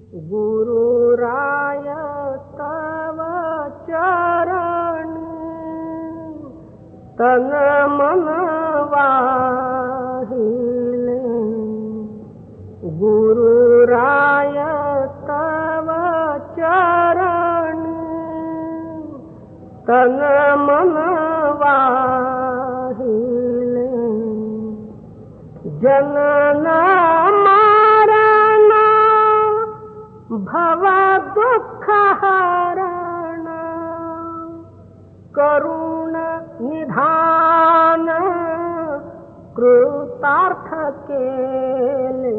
गुरुराय तव चरणी तन मन वाहिले। गुरुराय तव चरणी तन मन वाहिले। जनन मरण भव दुख हरण करुण निधान कृतार्थ केले।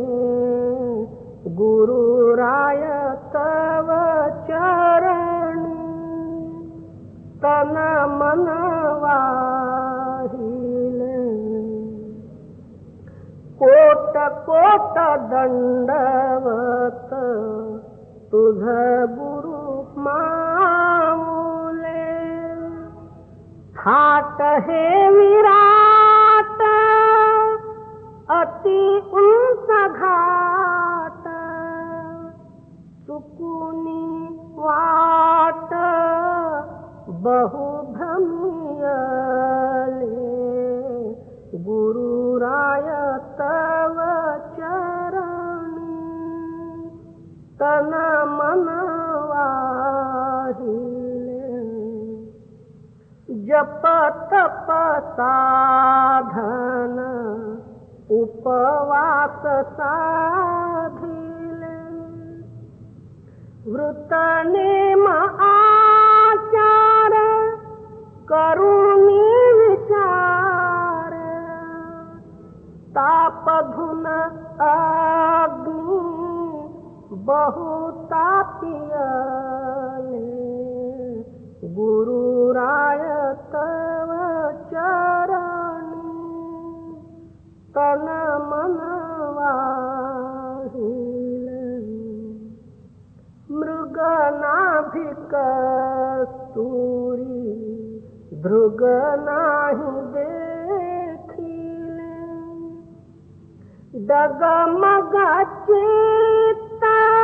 गुरुराय तव चरणी तन मन वाहिले। कोट कोट दंडवत तुझ गुरु माऊले। थाट हे विराट अति उंच घाट चुकुनी वाट बहु भ्रमियले। गुरुराय तव चरणी तन मन वाहिले। जप तप साधन उपवास साधिले। व्रत नेम आचार करुणी विचार ताप धुन अग्नि बहु तापियले। गुरुराय तव चरणी तन मन वाहिले। मृग नाभिक कस्तूरी धृग नाही देखिले। डगमग चित्त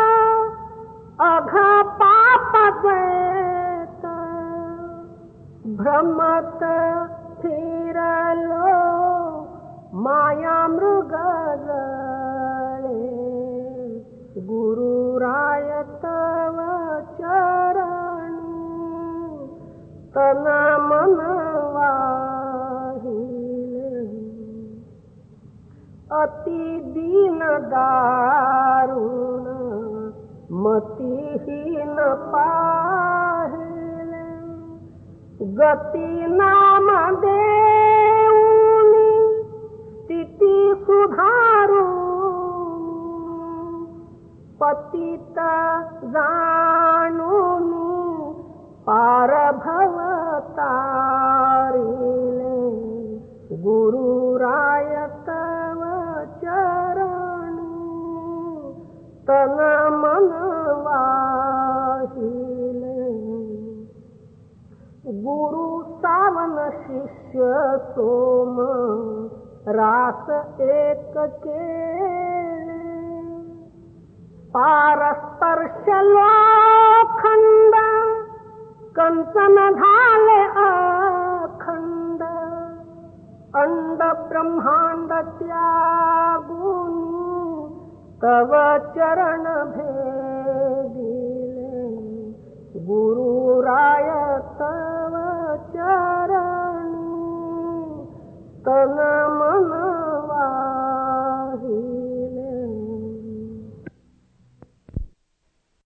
अघ पाप द्वैत भ्रमत फिरलो माया मृग गळे। गुरुराय तव चरणी तन मन वाहिले। अति दीन दारुण मतिहीन पाहिले। गती नाम देऊनी स्थिती सुधारुनी। पतित जाणूनी पार भव तारिले। गुरुराय तव चरणी तन मन वाहिले। गुरु सावन शिष्य सोम रास एक केले। पारस्पर्श लोखंड कंचन झाले अखंड। अंड ब्रह्मांड त्यागुनी तव चरण भेदिले। गुरुराय तव चरणी तन